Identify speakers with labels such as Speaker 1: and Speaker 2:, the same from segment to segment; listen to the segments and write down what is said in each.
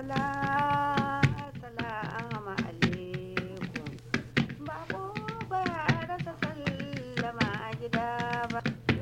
Speaker 1: Assalamu alaikum. Bako ba rasa sallama a gida ba.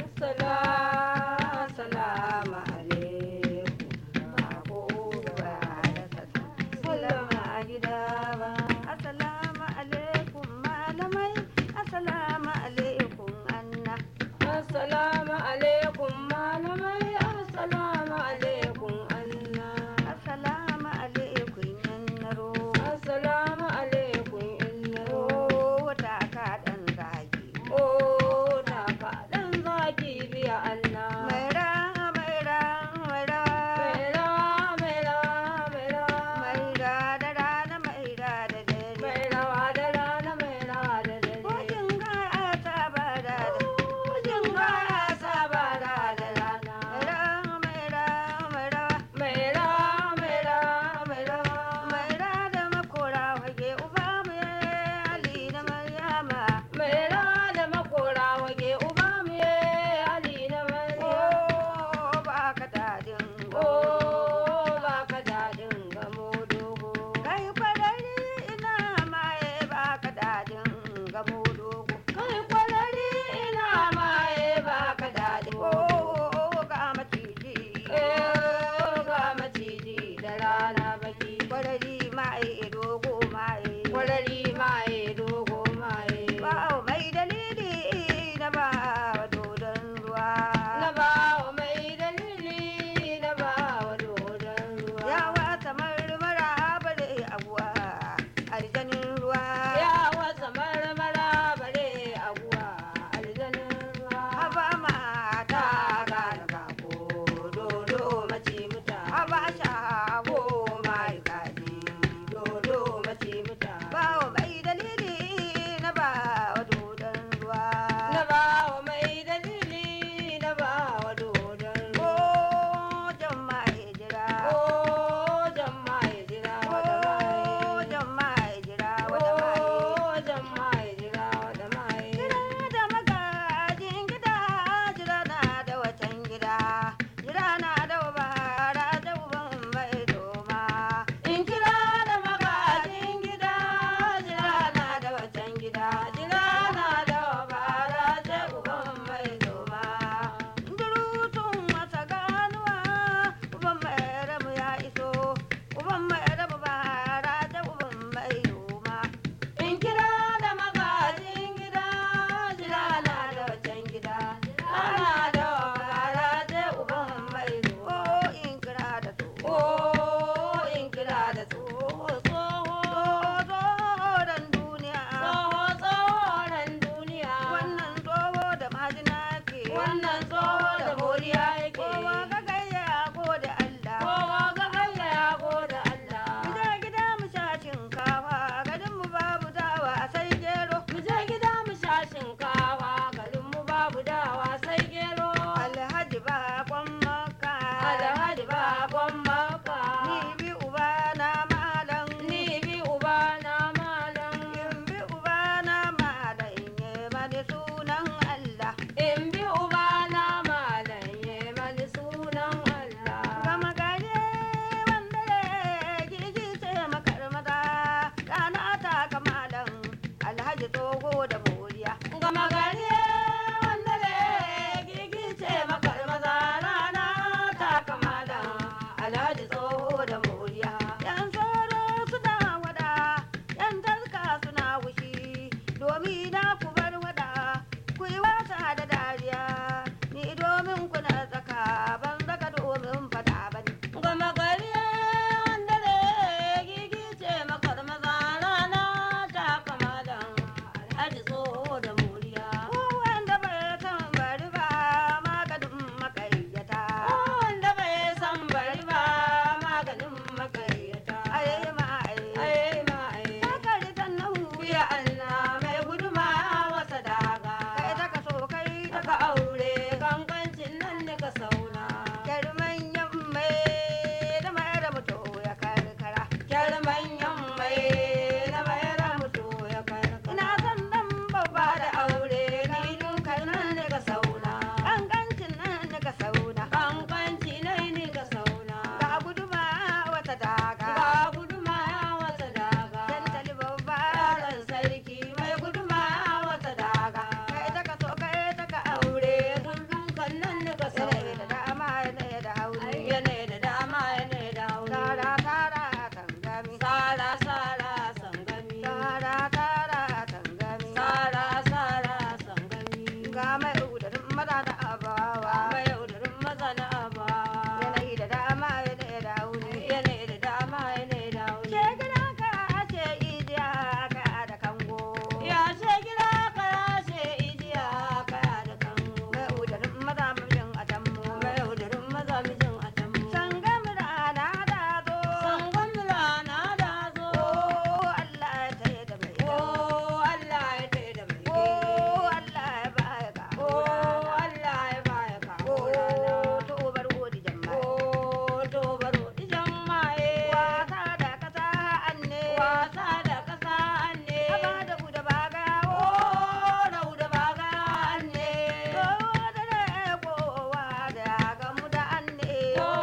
Speaker 1: Assalamu alaikum. Bako ba rasa sallama a gida ba. Assalamu alaikum malamai. Assalamu alaikum anna.
Speaker 2: Assalamu alaikum malamai, assalamu alaikum anna.
Speaker 1: Assalamu alaikum yannaro.
Speaker 2: Assalamu alaikum innaro.
Speaker 1: Ta kaɗan zaki.
Speaker 2: Oh, ta faɗan zaki biya anna.
Speaker 1: Maira, maira, maira.
Speaker 2: Maira, maira, maira.
Speaker 1: Maira da rana, maira da dare.
Speaker 2: Mairawa da rana, mairawa da dare.
Speaker 1: Kogin gaya ta bada da. Kogin gaya ga mai udarin maza da abawa
Speaker 2: mai yaudarin maza na abawa
Speaker 1: yanayi da dama yana da wuni
Speaker 2: yanayi da dama yanayi da wuni
Speaker 1: ce gida ka ce idiya ka da kango
Speaker 2: ya ce gida ka ya ce ijiya kaya da kango
Speaker 1: mai udarin maza mijin a tammo
Speaker 2: mai yaudarin maza mijin a tambo
Speaker 1: sangam rana da zo
Speaker 2: sangon rana da zo
Speaker 1: oh Allah ya tsaye da mai
Speaker 2: oh Allah ya tsaye da mai
Speaker 1: oh Allah ya baya ka
Speaker 2: oh Allah ya baya kawo rana
Speaker 1: oh to bar godi jama'a
Speaker 2: oh to baro di jammaye
Speaker 1: wasa da kasa anne
Speaker 2: wasa da kasa anne
Speaker 1: haba da ku da baga
Speaker 2: oh rauda baga anne
Speaker 1: kowa da ne kowa da gamu da anne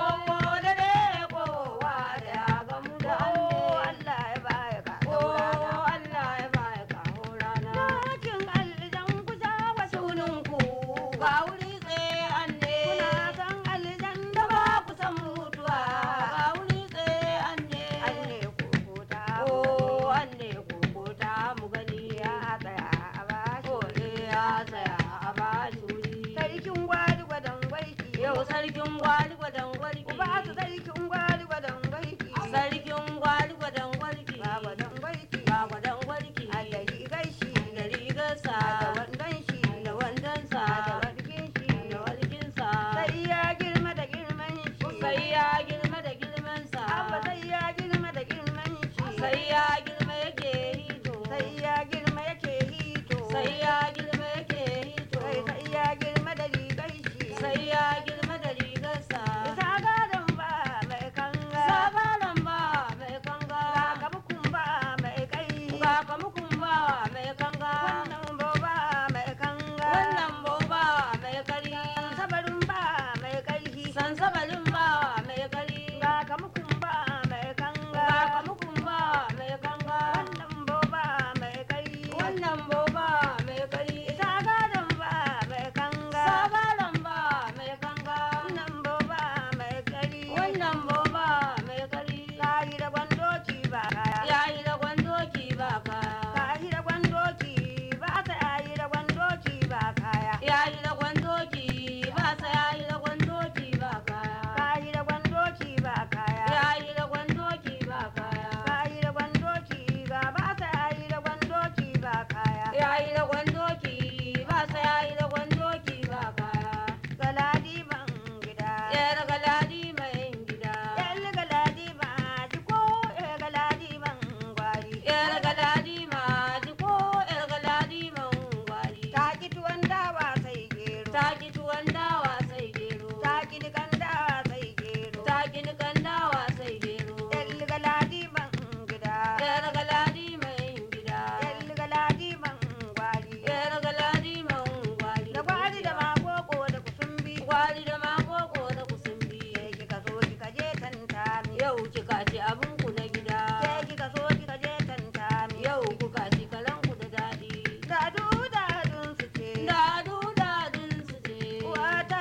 Speaker 2: oh dare kowa da gamu da
Speaker 1: oh
Speaker 2: anne
Speaker 1: Allah ya baya ka
Speaker 2: oh Allah ya baya kawo rana
Speaker 1: dakin aljan ku ja wa
Speaker 2: suninku ga wuri tsaye anne
Speaker 1: kuna san aljan
Speaker 2: da
Speaker 1: da
Speaker 2: ba
Speaker 1: ba
Speaker 2: ku san mutuwa ga wuri tsaye anne
Speaker 1: anne ko ta
Speaker 2: oh anne kokota mu gani
Speaker 1: ya tsaya a bashi
Speaker 2: oh ya tsaya a bashi wuri
Speaker 1: sarkin gwari gwadon gwaiki
Speaker 2: yau sarkin gwali gwadon gwarki
Speaker 1: ku ba su sarkin gwari gwadon gwaiki
Speaker 2: sarkin gwali gwadon gwarki
Speaker 1: ba gwadon gwaiki
Speaker 2: ga gwadon gwarki
Speaker 1: a da rigar shi
Speaker 2: da rigarsa
Speaker 1: da wandon shi
Speaker 2: da wandonsa
Speaker 1: da warkin shi
Speaker 2: da walkinsa
Speaker 1: sai ya girma da girman shi
Speaker 2: sai ya girma da girmansa
Speaker 1: abba sai ya girma da girman shi
Speaker 2: sai ya girma yake hito
Speaker 1: sai ya girma yake hito
Speaker 2: sai ya girma yake hito
Speaker 1: sai ya girma da rigar shi
Speaker 2: sai ya girma da rigarsa
Speaker 1: isa gadon ba mai kanga
Speaker 2: sabaran ba mai kanga
Speaker 1: kakabukun ba mai kai
Speaker 2: ga kamukun ba mai kanga
Speaker 1: wannan boba mai kanga
Speaker 2: wannan boba mai kari
Speaker 1: sabarin ba mai karhi
Speaker 2: sansabalin ba mai kari
Speaker 1: kakamukun ba mai kanga
Speaker 2: ga kamukun ba mai kanga
Speaker 1: wannan boba mai karhi
Speaker 2: wannan boba mai kari
Speaker 1: isa gadon ba mai kanga
Speaker 2: sabaran ba mai kanga
Speaker 1: wannan boba mai karhi
Speaker 2: wannan boba mai kari
Speaker 1: kayi da gwandoki ba kaya
Speaker 2: yayi da gwandoki ba kaya
Speaker 1: kayi da gwandoki ba ta yayi da gwandoki ba kaya
Speaker 2: yayi da gwandoki ba sa yayi da gwandoki ba kaya
Speaker 1: kayi da gwandoki ba kaya
Speaker 2: yayi da gwandoki ba kaya
Speaker 1: kayi da gwandoki ga ba ta yayi da gwandoki ba kaya
Speaker 2: yayi da gwandoki ba sa yayi da gwandoki ba kaya
Speaker 1: galadi ban gida
Speaker 2: yar galadi mai gida
Speaker 1: yan galadi ba ji ko galadi ban gwari
Speaker 2: yar galadi ma ji ko yar galadi man gwari
Speaker 1: ta ki tuwon dawa sai gero
Speaker 2: ta ki tuwon dawa sai gero
Speaker 1: ta ki nikan dawa sai gero
Speaker 2: ta ki nikan dawa sai gero
Speaker 1: yan galadi ban gida
Speaker 2: yar galadi mai gida
Speaker 1: yan galadi ban gwari
Speaker 2: yar galadi man gwari
Speaker 1: da gwari da makoko da kusumbi
Speaker 2: gwari da makoko da kusumbi
Speaker 1: sai kika so kika je tantami
Speaker 2: yau kika ci abin ku na gida
Speaker 1: sai kika so kika je tantami
Speaker 2: yau kuka ci kalanku da daɗi
Speaker 1: da dudadun su ce
Speaker 2: da dudadin su ce
Speaker 1: wata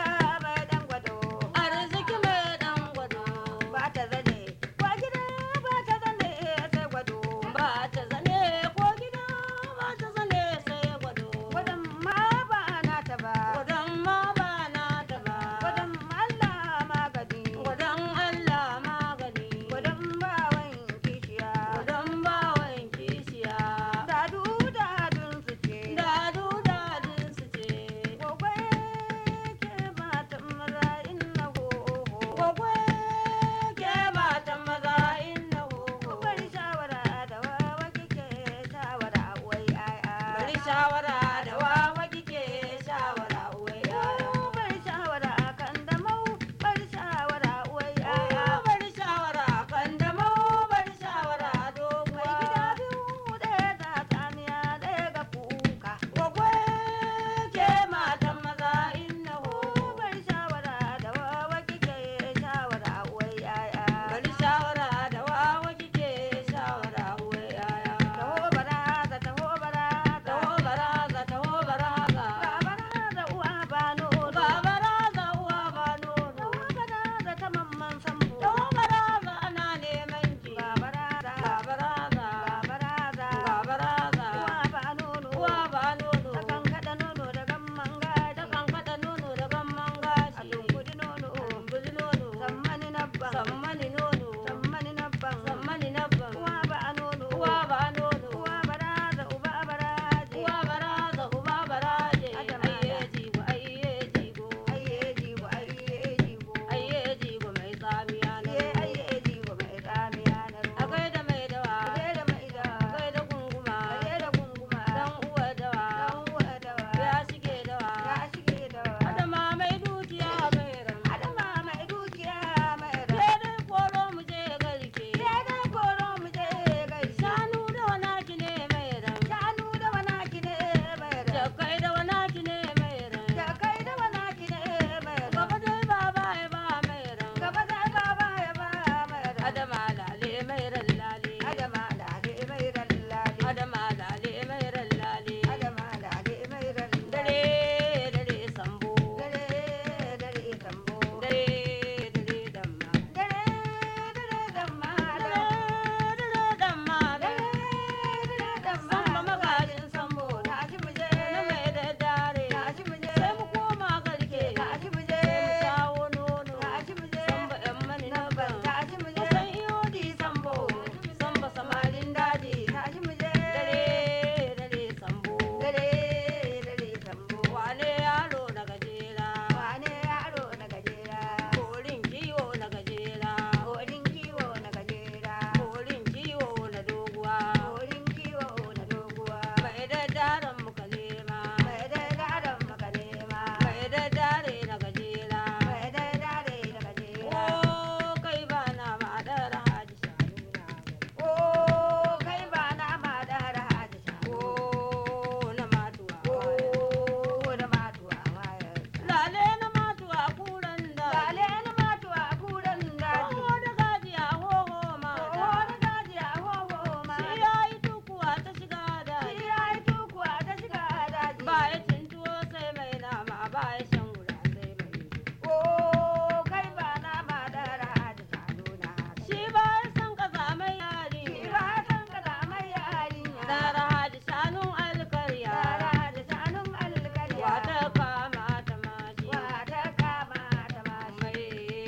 Speaker 2: ba ya shan wura sai mai
Speaker 1: ko kai ba na madara da salona
Speaker 2: shi ba ya san kaza mai yari
Speaker 1: shi ba san ka da mai yarinya
Speaker 2: dara haji shanun alkarya
Speaker 1: yara da shanun alkarya
Speaker 2: wata kama ta mashi
Speaker 1: wata kama ta mashi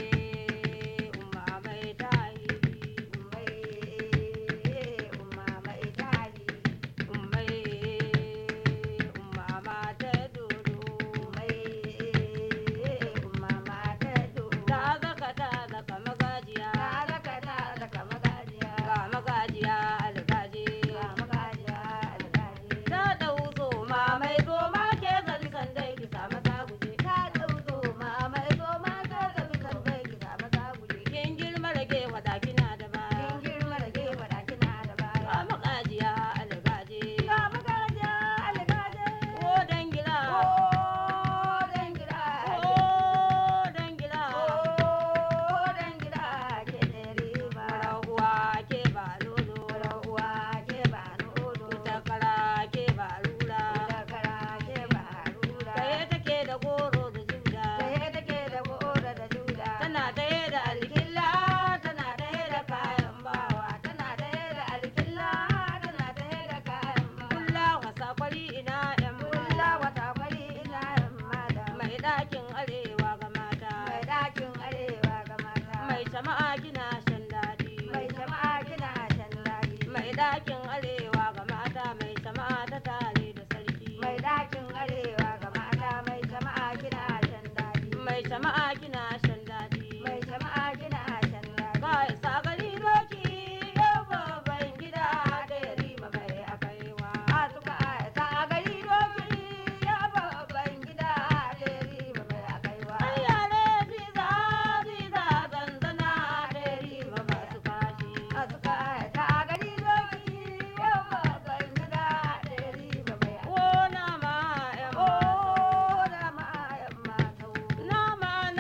Speaker 2: mai umma mai tahiri
Speaker 1: mai umma mai tari
Speaker 2: ummai umma mata dodo
Speaker 1: mai umma mata do
Speaker 2: ta zaka magajiya
Speaker 1: ta magajiya
Speaker 2: ga magajiya algaje
Speaker 1: magajiya algaji
Speaker 2: ta dau zoma mai zoma ke zalkan dai ki samu ta guje
Speaker 1: ta dauzo ma mai zo ma ta da bisan bai ki da maza guje
Speaker 2: kin girma rage wada kina da ba
Speaker 1: kin girma da ke wada kina da
Speaker 2: ga
Speaker 1: baya
Speaker 2: magajiya algaje
Speaker 1: ga magajiya algaji
Speaker 2: ko dangira
Speaker 1: o dangira
Speaker 2: ko dangira
Speaker 1: o dangira ke ne riba
Speaker 2: rahuwa ke ba lolo
Speaker 1: uwa ke ba nodo
Speaker 2: takara ke ba rura
Speaker 1: takara ke ba rura
Speaker 2: kaye take da goro da juda
Speaker 1: sai take da gora da juda
Speaker 2: tana taye da alkilla
Speaker 1: tana da da kayan bawa tana da da alkilla tana da da kayan bawa
Speaker 2: kulla wasa kwari ina yan
Speaker 1: kulla
Speaker 2: mata
Speaker 1: wata kwari ina yan mata
Speaker 2: mai ɗakin arewa ga mata
Speaker 1: mai dakin arewa ga mata
Speaker 2: mai jama'a kina shan daɗi
Speaker 1: mai jama'a kina shan daɗi
Speaker 2: mai ɗakin arewa ga mata mai jama'a ta tare da sarki
Speaker 1: mai dakin arewa ga mata mai jama'a kina shan daɗi
Speaker 2: mai jama'a kina shan daɗi
Speaker 1: mai jama'a kina shan daɗi
Speaker 2: ga isa gari doki yau babban gida da yarima mai akaiwa
Speaker 1: a suka ta gari doki ya babban gida da riba mai akaiwa
Speaker 2: ai yare ziza ziza zanzana da yarima masu kashi
Speaker 1: a suka ta gari doki ya babban gida da riba mai akaiwa
Speaker 2: ko nama yan
Speaker 1: o
Speaker 2: mata
Speaker 1: da ma yan mata
Speaker 2: nama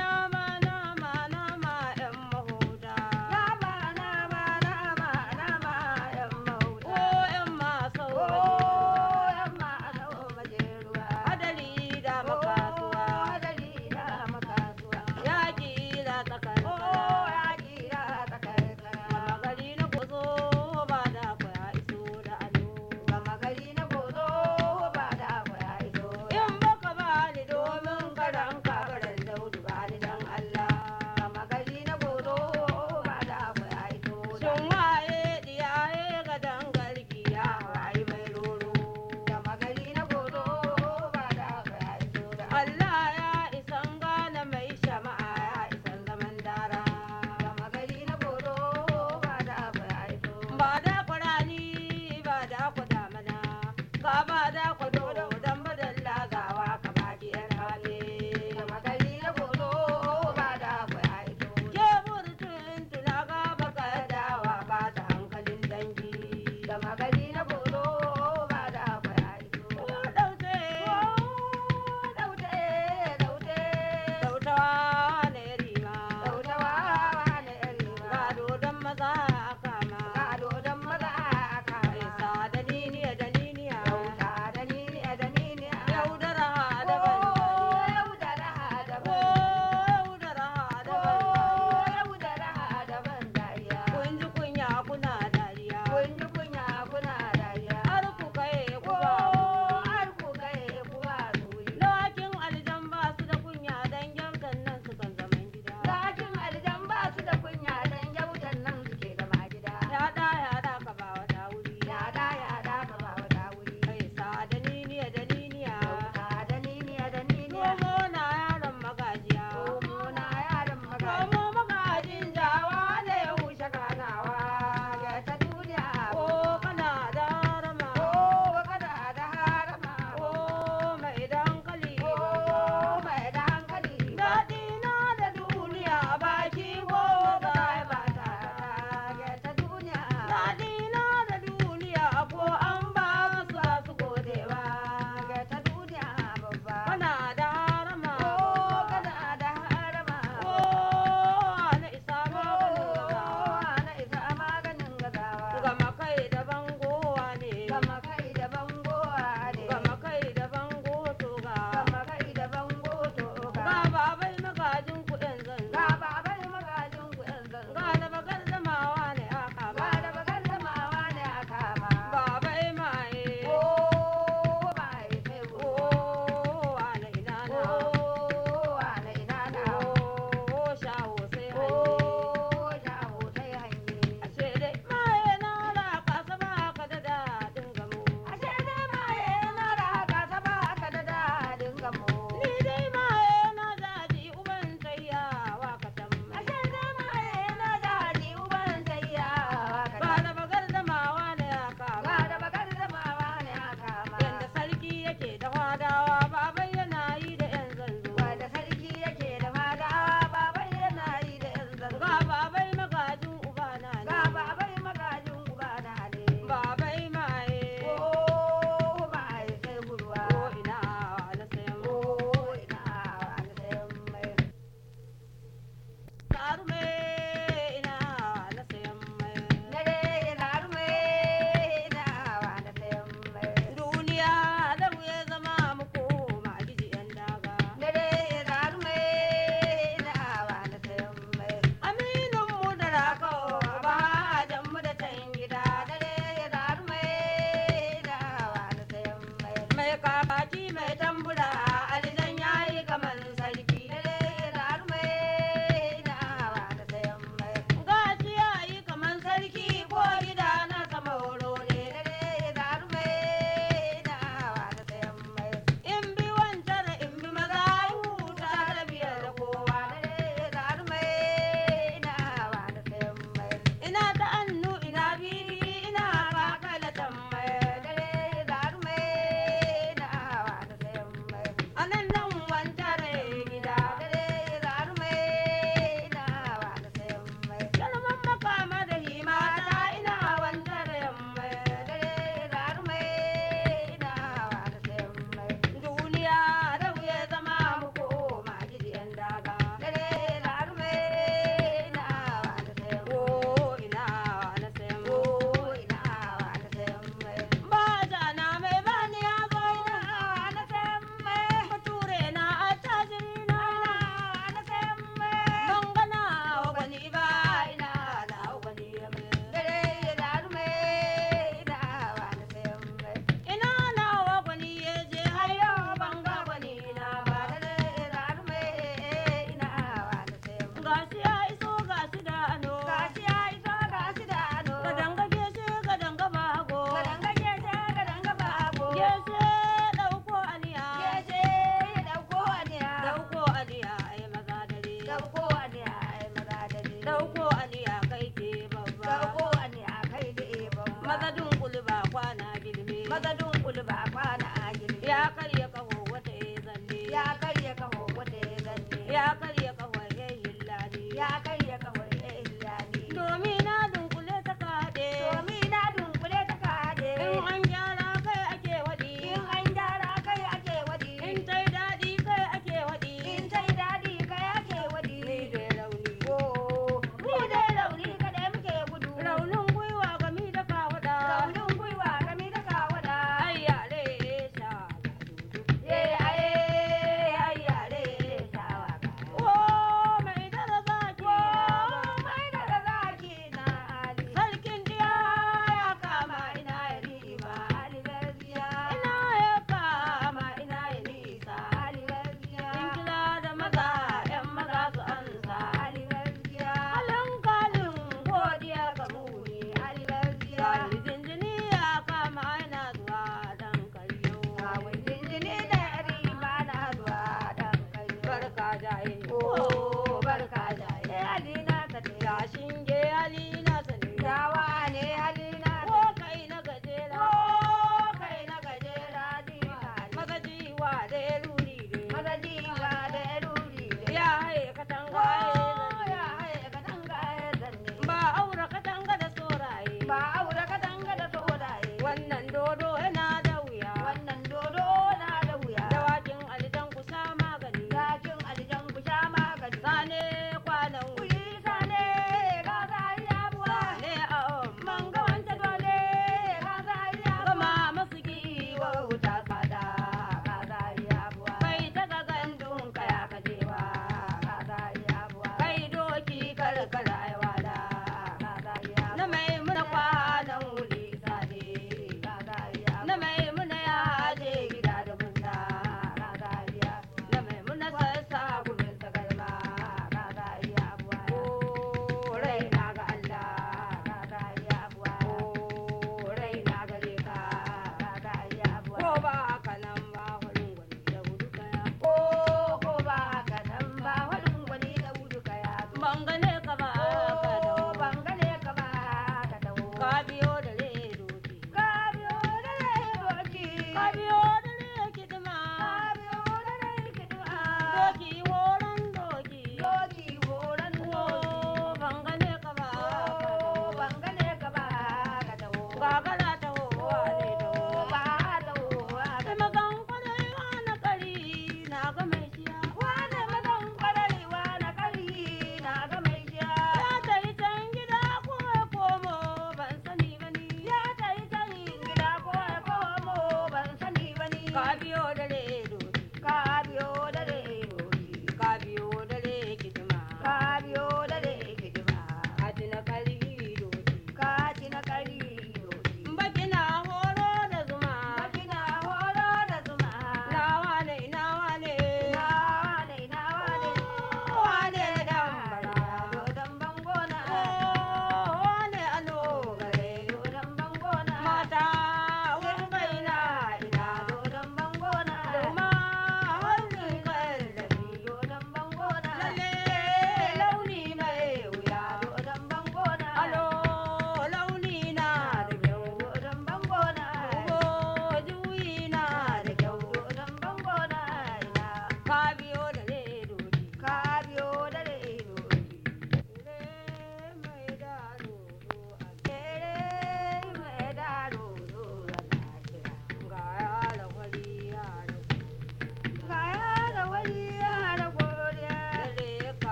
Speaker 2: jaye
Speaker 1: Oh, barka jaye.
Speaker 2: halina ka te ya shinge halina sani
Speaker 1: Yawa ne halina.
Speaker 2: ko kai na gajera
Speaker 1: Oh, kai na gajera dina.
Speaker 2: magajiwa da ruri de
Speaker 1: Magajiwa da ruri da.
Speaker 2: ya haye katanga
Speaker 1: Oh, ya haye katanga ya zanne.
Speaker 2: ba aure katanga da soraye
Speaker 1: Ba aure katanga da soraye.
Speaker 2: wannan dodo yana da wuya
Speaker 1: Wannan dodo na da wuya.
Speaker 2: dawakin alijan kusa magani
Speaker 1: Yakin aljan ku sha magani.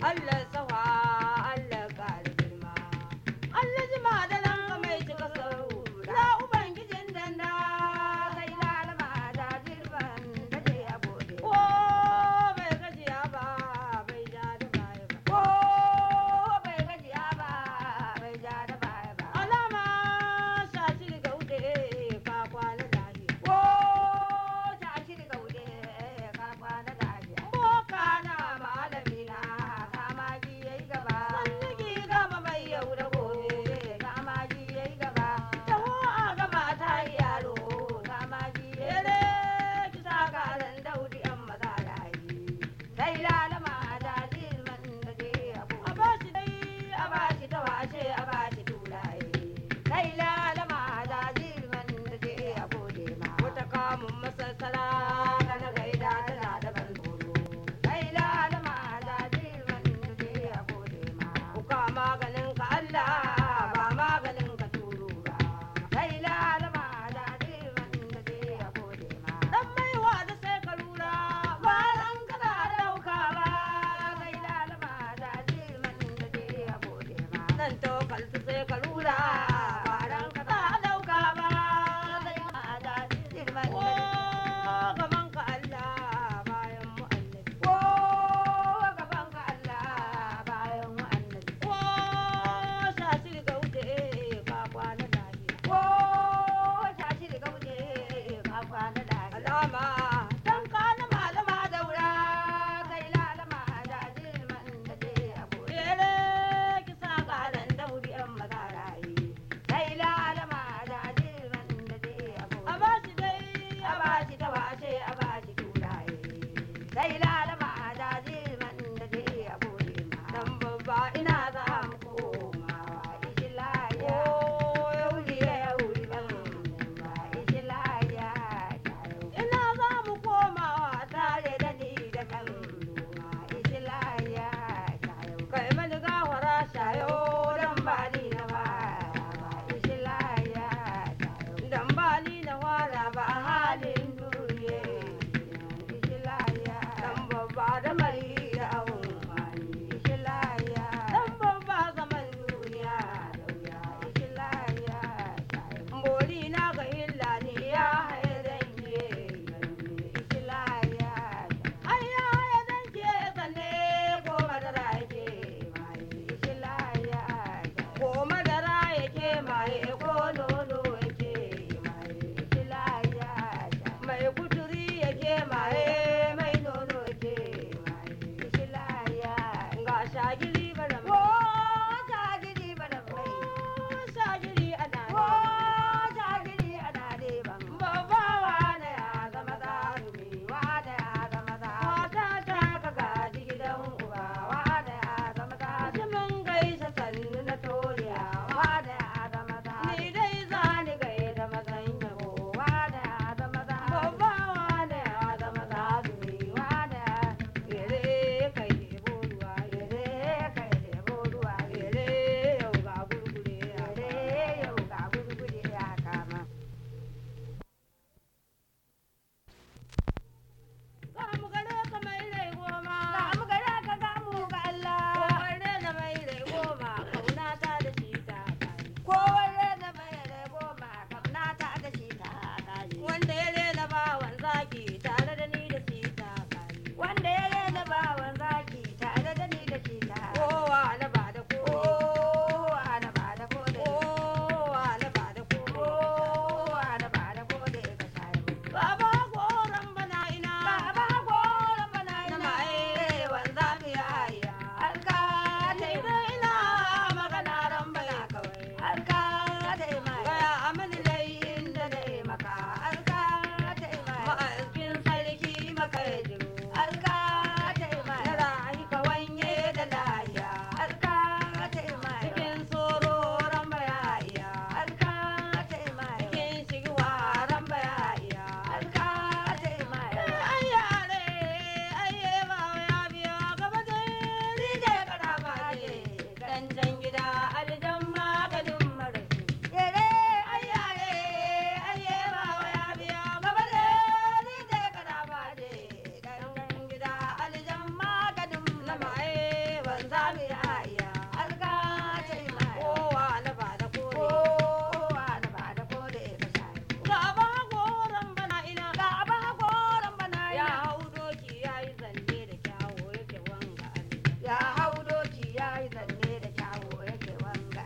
Speaker 2: Allah sawa Allah ƙara girma Allah jima da ranka mai cika sau ya ubangijin danda
Speaker 1: kai lalama da jirban da je a gode
Speaker 2: ko bai gajiya ba bai ja da baya ba
Speaker 1: ko bai gajiya ba bai ja da baya ba
Speaker 2: alama shashi da gaude ka kwana lahi
Speaker 1: ko ta shi daga wuce ka kwana lafiya
Speaker 2: boka
Speaker 1: kana malami na kama giye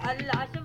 Speaker 2: Allah